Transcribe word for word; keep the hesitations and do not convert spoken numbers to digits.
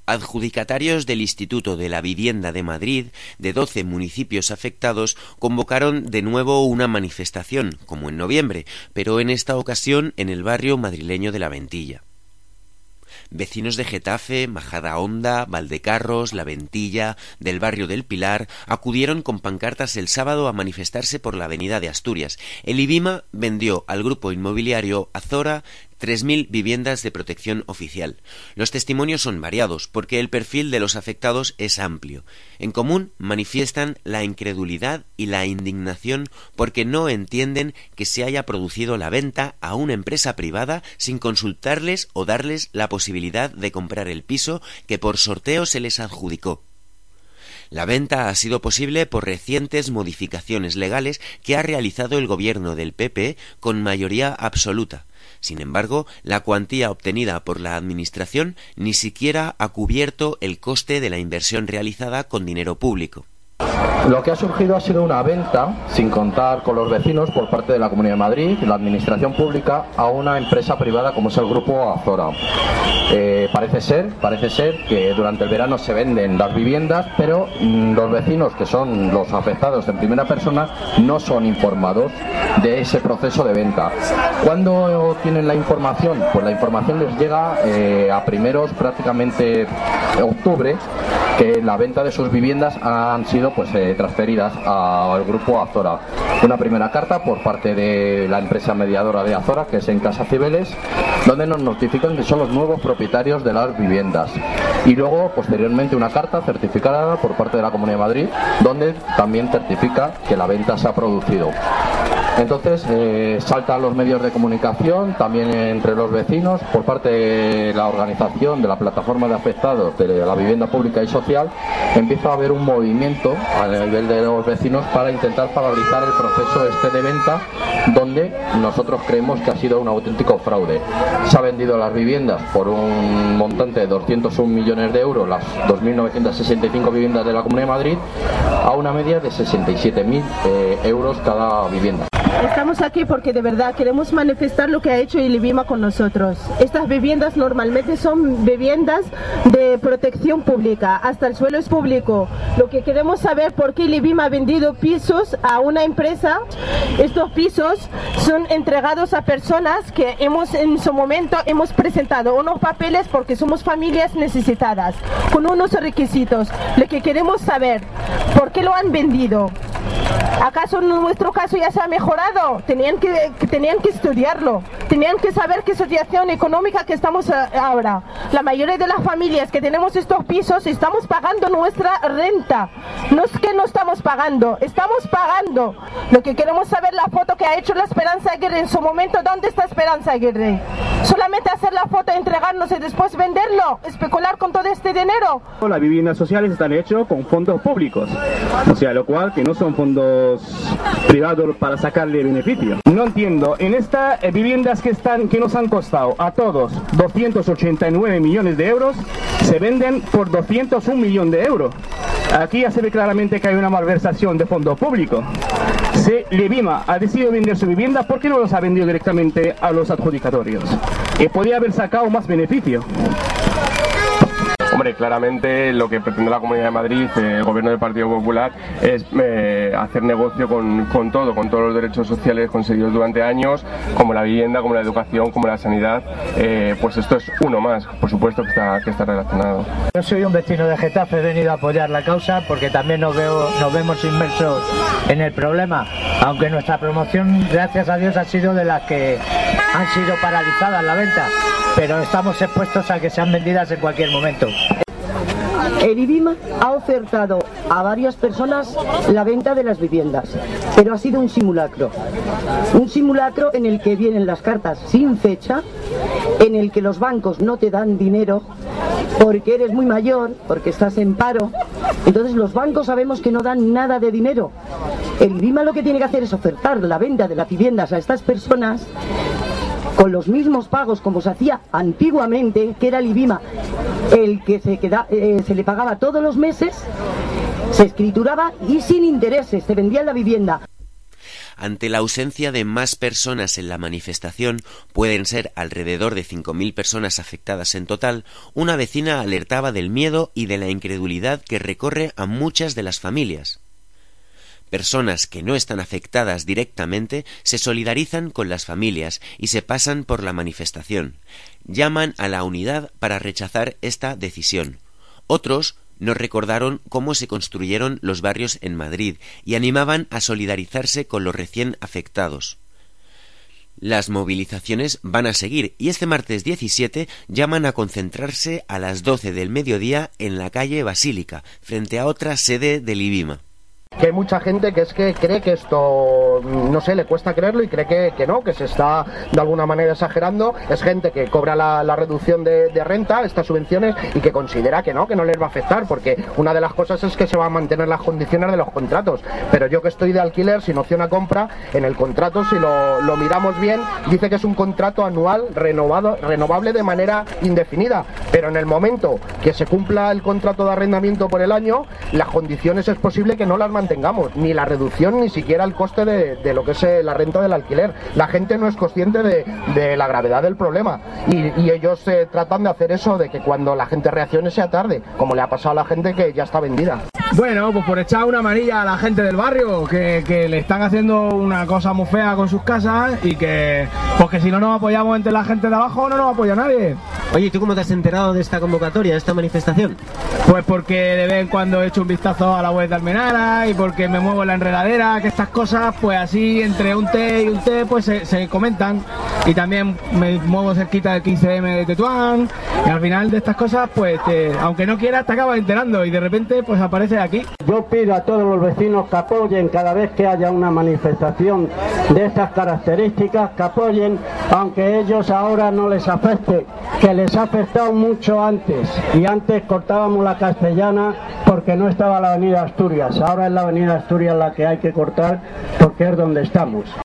Adjudicatarios del Instituto de la Vivienda de Madrid, de doce municipios afectados, convocaron de nuevo una manifestación, como en noviembre, pero en esta ocasión en el barrio madrileño de La Ventilla. Vecinos de Getafe, Majadahonda, Valdecarros, La Ventilla, del barrio del Pilar, acudieron con pancartas el sábado a manifestarse por la avenida de Asturias. El IBIMA vendió al grupo inmobiliario Azora tres mil viviendas de protección oficial. Los testimonios son variados, porque el perfil de los afectados es amplio. En común manifiestan la incredulidad y la indignación porque no entienden que se haya producido la venta a una empresa privada sin consultarles o darles la posibilidad de comprar el piso que por sorteo se les adjudicó. La venta ha sido posible por recientes modificaciones legales que ha realizado el gobierno del P P con mayoría absoluta. Sin embargo, la cuantía obtenida por la Administración ni siquiera ha cubierto el coste de la inversión realizada con dinero público. Lo que ha surgido ha sido una venta, sin contar con los vecinos, por parte de la Comunidad de Madrid y la Administración Pública a una empresa privada como es el Grupo Azora. Eh, parece ser, parece ser que durante el verano se venden las viviendas, pero mmm, los vecinos, que son los afectados en primera persona, no son informados de ese proceso de venta. ¿Cuándo tienen la información? Pues la información les llega eh, a primeros, prácticamente octubre, que la venta de sus viviendas han sido pues eh, transferidas al Grupo Azora. Una primera carta por parte de la empresa mediadora de Azora, que es en Casa Cibeles, donde nos notifican que son los nuevos propietarios de las viviendas. Y luego, posteriormente, una carta certificada por parte de la Comunidad de Madrid, donde también certifica que la venta se ha producido. Entonces eh, saltan los medios de comunicación, también entre los vecinos, por parte de la organización de la plataforma de afectados de la vivienda pública y social, empieza a haber un movimiento a nivel de los vecinos para intentar paralizar el proceso este de venta, donde nosotros creemos que ha sido un auténtico fraude. Se ha vendido las viviendas por un montante de doscientos un millones de euros, las dos mil novecientas sesenta y cinco viviendas de la Comunidad de Madrid, a una media de sesenta y siete mil eh, euros cada vivienda. Estamos aquí porque de verdad queremos manifestar lo que ha hecho el IBIMA con nosotros. Estas viviendas normalmente son viviendas de protección pública, hasta el suelo es público. Lo que queremos saber por qué el IBIMA ha vendido pisos a una empresa. Estos pisos son entregados a personas que hemos en su momento hemos presentado unos papeles porque somos familias necesitadas, con unos requisitos. Lo que queremos saber, ¿por qué lo han vendido? ¿Acaso en nuestro caso ya se ha mejorado? Tenían que, tenían que estudiarlo, tenían que saber qué situación económica que estamos ahora. La mayoría de las familias que tenemos estos pisos estamos pagando nuestra renta. No es que no estamos pagando, estamos pagando. Lo que queremos saber la foto que ha hecho la Esperanza Aguirre en su momento. ¿Dónde está Esperanza Aguirre? Solamente hacer la foto, entregarnos y después venderlo, especular con todo este dinero. Las viviendas sociales están hechas con fondos públicos, o sea, lo cual que no son fondos privados para sacarle beneficio. No entiendo, en estas eh, viviendas que están que nos han costado a todos doscientos ochenta y nueve millones de euros, se venden por doscientos un millones de euros. Aquí ya se ve claramente que hay una malversación de fondos públicos. Si el IBIMA ha decidido vender su vivienda, ¿por qué no los ha vendido directamente a los adjudicatorios? Y podría haber sacado más beneficio. Hombre, claramente lo que pretende la Comunidad de Madrid, eh, el gobierno del Partido Popular, es eh, hacer negocio con, con todo, con todos los derechos sociales conseguidos durante años, como la vivienda, como la educación, como la sanidad. Eh, pues esto es uno más, por supuesto que está, que está relacionado. Yo soy un vecino de Getafe, he venido a apoyar la causa porque también nos, veo, nos vemos inmersos en el problema, aunque nuestra promoción, gracias a Dios, ha sido de las que han sido paralizadas la venta, pero estamos expuestos a que sean vendidas en cualquier momento. El IBIMA ha ofertado a varias personas la venta de las viviendas, pero ha sido un simulacro. Un simulacro en el que vienen las cartas sin fecha, en el que los bancos no te dan dinero porque eres muy mayor, porque estás en paro. Entonces los bancos sabemos que no dan nada de dinero. El IBIMA lo que tiene que hacer es ofertar la venta de las viviendas a estas personas con los mismos pagos como se hacía antiguamente, que era el IBIMA el que se, queda, eh, se le pagaba todos los meses, se escrituraba y sin intereses se vendía la vivienda. Ante la ausencia de más personas en la manifestación, pueden ser alrededor de cinco mil personas afectadas en total, una vecina alertaba del miedo y de la incredulidad que recorre a muchas de las familias. Personas que no están afectadas directamente se solidarizan con las familias y se pasan por la manifestación. Llaman a la unidad para rechazar esta decisión. Otros nos recordaron cómo se construyeron los barrios en Madrid y animaban a solidarizarse con los recién afectados. Las movilizaciones van a seguir y este martes diecisiete llaman a concentrarse a las doce del mediodía en la calle Basílica, frente a otra sede del IBIMA. Que hay mucha gente que es que cree que esto, no sé, le cuesta creerlo y cree que, que no, que se está de alguna manera exagerando. Es gente que cobra la, la reducción de, de renta, estas subvenciones, y que considera que no, que no les va a afectar, porque una de las cosas es que se van a mantener las condiciones de los contratos. Pero yo que estoy de alquiler sin opción a compra, en el contrato, si lo, lo miramos bien, dice que es un contrato anual renovado, renovable de manera indefinida. Pero en el momento que se cumpla el contrato de arrendamiento por el año, las condiciones es posible que no las mantengamos, ni la reducción ni siquiera el coste de, de lo que es la renta del alquiler. La gente no es consciente de, de la gravedad del problema y, y ellos eh, tratan de hacer eso, de que cuando la gente reaccione sea tarde, como le ha pasado a la gente que ya está vendida. Bueno, pues por echar una manilla a la gente del barrio, que, que le están haciendo una cosa muy fea con sus casas y que, pues que si no nos apoyamos entre la gente de abajo no nos apoya nadie. Oye, ¿y tú cómo te has enterado de esta convocatoria, de esta manifestación? Pues porque de vez en cuando he hecho un vistazo a la web de Almenara y porque me muevo en la enredadera, que estas cosas, pues así entre un té y un té, pues se, se comentan. Y también me muevo cerquita del quince eme de Tetuán y al final de estas cosas, pues te, aunque no quieras, te acabas enterando y de repente pues aparece aquí. Yo pido a todos los vecinos que apoyen cada vez que haya una manifestación de estas características, que apoyen, aunque ellos ahora no les afecte, que les ha afectado mucho antes, y antes cortábamos la Castellana porque no estaba la avenida Asturias, ahora es la avenida Asturias la que hay que cortar porque es donde estamos.